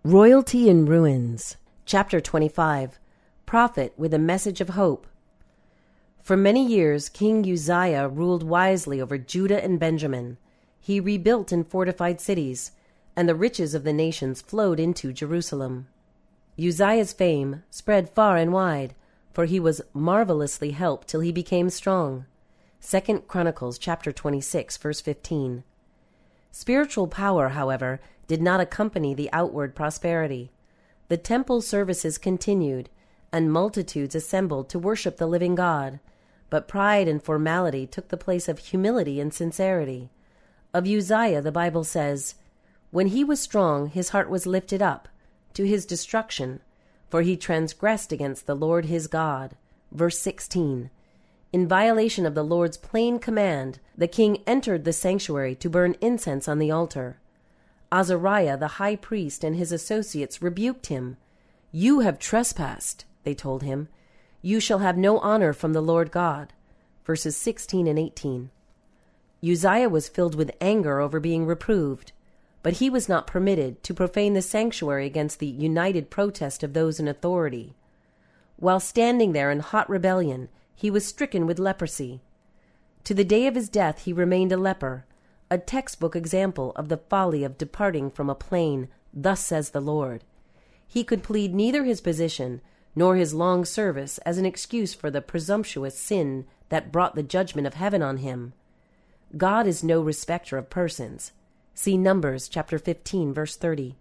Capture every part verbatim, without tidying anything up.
Royalty in Ruins. Chapter twenty-five. Prophet with a Message of Hope. For many years King Uzziah ruled wisely over Judah and Benjamin. He rebuilt and fortified cities, and the riches of the nations flowed into Jerusalem. Uzziah's fame spread far and wide, for he was marvelously helped till he became strong. Second Chronicles chapter twenty-six, verse fifteen. Spiritual power, however, did not accompany the outward prosperity. The temple services continued, and multitudes assembled to worship the living God, but pride and formality took the place of humility and sincerity. Of Uzziah the Bible says, "When he was strong, his heart was lifted up, to his destruction, for he transgressed against the Lord his God." Verse sixteen. In violation of the Lord's plain command, the king entered the sanctuary to burn incense on the altar. Azariah the high priest and his associates rebuked him. "You have trespassed," they told him. "You shall have no honor from the Lord God." Verses sixteen and eighteen. Uzziah was filled with anger over being reproved, but he was not permitted to profane the sanctuary against the united protest of those in authority. While standing there in hot rebellion, he was stricken with leprosy. To the day of his death he remained a leper, a textbook example of the folly of departing from a plain, "Thus says the Lord." He could plead neither his position nor his long service as an excuse for the presumptuous sin that brought the judgment of heaven on him. God is no respecter of persons. See Numbers chapter fifteen, verse thirty.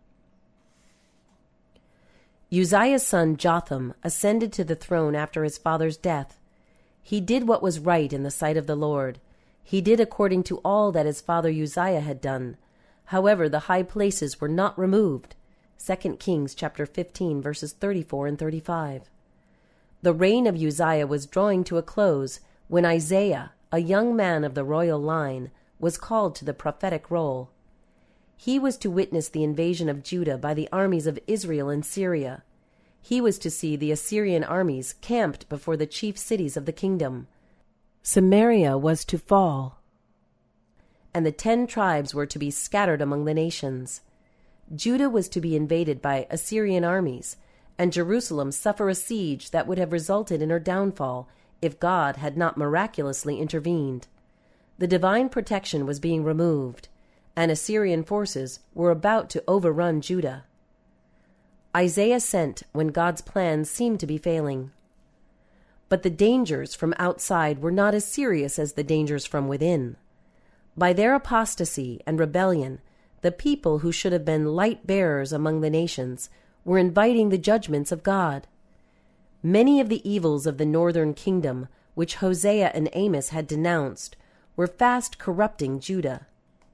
Uzziah's son Jotham ascended to the throne after his father's death. He did what was right in the sight of the Lord. He did according to all that his father Uzziah had done. However, the high places were not removed. Second Kings chapter fifteen, verses thirty-four and thirty-five. The reign of Uzziah was drawing to a close when Isaiah, a young man of the royal line, was called to the prophetic role. He was to witness the invasion of Judah by the armies of Israel and Syria. He was to see the Assyrian armies camped before the chief cities of the kingdom. Samaria was to fall, and the ten tribes were to be scattered among the nations. Judah was to be invaded by Assyrian armies, and Jerusalem suffer a siege that would have resulted in her downfall if God had not miraculously intervened. The divine protection was being removed, and Assyrian forces were about to overrun Judah. Isaiah sent when God's plans seemed to be failing. But the dangers from outside were not as serious as the dangers from within. By their apostasy and rebellion, the people who should have been light-bearers among the nations were inviting the judgments of God. Many of the evils of the northern kingdom, which Hosea and Amos had denounced, were fast corrupting Judah.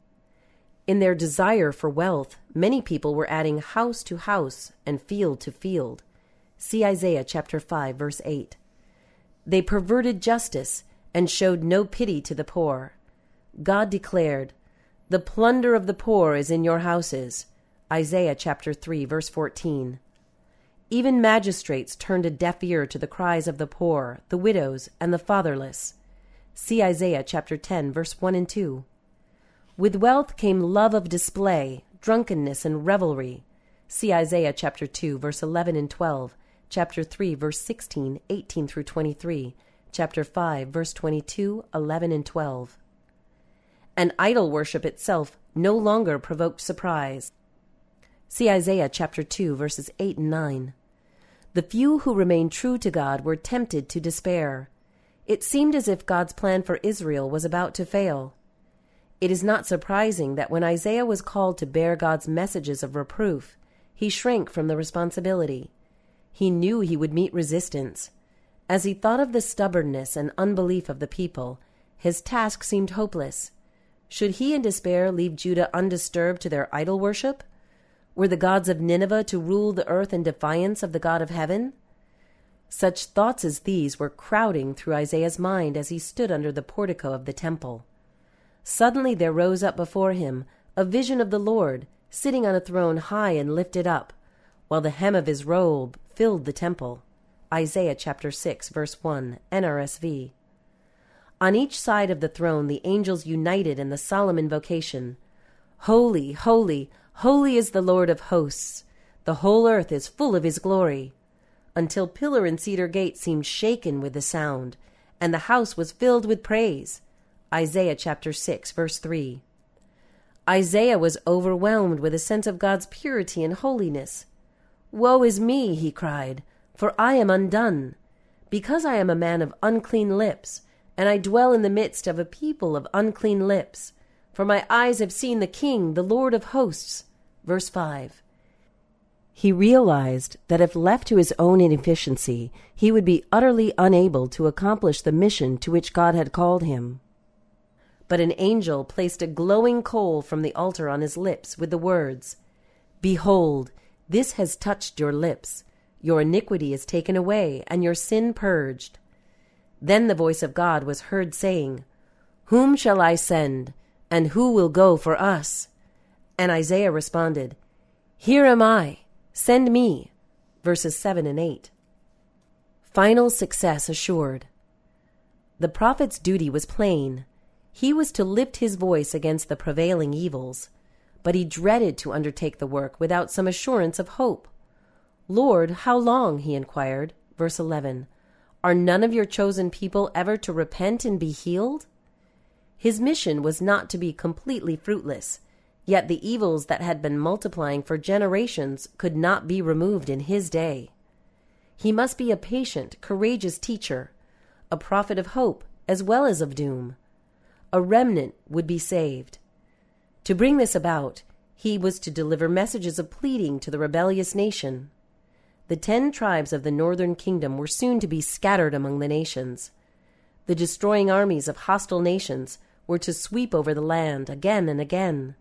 In their desire for wealth, many people were adding house to house and field to field. See Isaiah chapter five, verse eight. They perverted justice and showed no pity to the poor. God declared, "The plunder of the poor is in your houses." Isaiah chapter three, verse fourteen. Even magistrates turned a deaf ear to the cries of the poor, the widows, and the fatherless. See Isaiah chapter ten, verse one and two. With wealth came love of display, drunkenness, and revelry. See Isaiah chapter two, verse eleven and twelve, chapter three, verse sixteen, eighteen through twenty-three, chapter five, verse twenty-two, eleven, and twelve. And idol worship itself no longer provoked surprise. See Isaiah chapter two, verses eight and nine. The few who remained true to God were tempted to despair. It seemed as if God's plan for Israel was about to fail. It is not surprising that when Isaiah was called to bear God's messages of reproof, he shrank from the responsibility. He knew he would meet resistance. As he thought of the stubbornness and unbelief of the people, his task seemed hopeless. Should he in despair leave Judah undisturbed to their idol worship? Were the gods of Nineveh to rule the earth in defiance of the God of heaven? Such thoughts as these were crowding through Isaiah's mind as he stood under the portico of the temple. Suddenly there rose up before him a vision of the Lord, sitting on a throne high and lifted up, while the hem of his robe filled the temple. Isaiah chapter six, verse one, N R S V. On each side of the throne the angels united in the solemn invocation, "Holy, holy, holy is the Lord of hosts. The whole earth is full of his glory. Until pillar and cedar gate seemed shaken with the sound, and the house was filled with praise. Isaiah chapter six, verse three. Isaiah was overwhelmed with a sense of God's purity and holiness. "Woe is me," he cried, "for I am undone, because I am a man of unclean lips, and I dwell in the midst of a people of unclean lips. For my eyes have seen the King, the Lord of hosts." Verse five. He realized that if left to his own inefficiency, he would be utterly unable to accomplish the mission to which God had called him. But an angel placed a glowing coal from the altar on his lips with the words, "Behold, this has touched your lips. Your iniquity is taken away, and your sin purged." Then the voice of God was heard saying, "Whom shall I send, and who will go for us?" And Isaiah responded, "Here am I, send me." Verses seven and eight. Final success assured. The prophet's duty was plain. He was to lift his voice against the prevailing evils, but he dreaded to undertake the work without some assurance of hope. "Lord, how long?" he inquired. Verse eleven. "Are none of your chosen people ever to repent and be healed?" His mission was not to be completely fruitless, yet the evils that had been multiplying for generations could not be removed in his day. He must be a patient, courageous teacher, a prophet of hope as well as of doom. A remnant would be saved. To bring this about, he was to deliver messages of pleading to the rebellious nation. The ten tribes of the northern kingdom were soon to be scattered among the nations. The destroying armies of hostile nations were to sweep over the land again and again.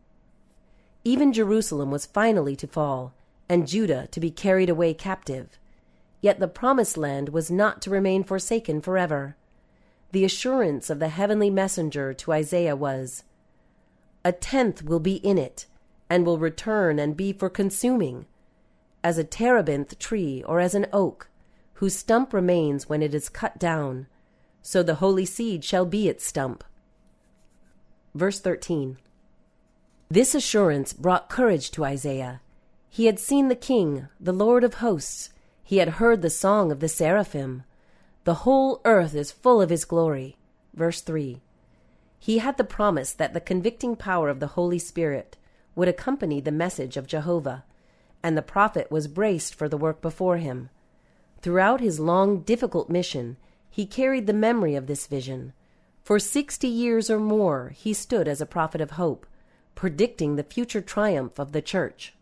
Even Jerusalem was finally to fall, and Judah to be carried away captive. Yet the promised land was not to remain forsaken forever. The assurance of the heavenly messenger to Isaiah was, "A tenth will be in it, and will return and be for consuming, as a terebinth tree or as an oak, whose stump remains when it is cut down, so the holy seed shall be its stump." Verse thirteen. This assurance brought courage to Isaiah. He had seen the King, the Lord of hosts. He had heard the song of the seraphim. The whole earth is full of his glory. Verse three. He had the promise that the convicting power of the Holy Spirit would accompany the message of Jehovah, and the prophet was braced for the work before him. Throughout his long, difficult mission, he carried the memory of this vision. For sixty years or more, he stood as a prophet of hope, predicting the future triumph of the church.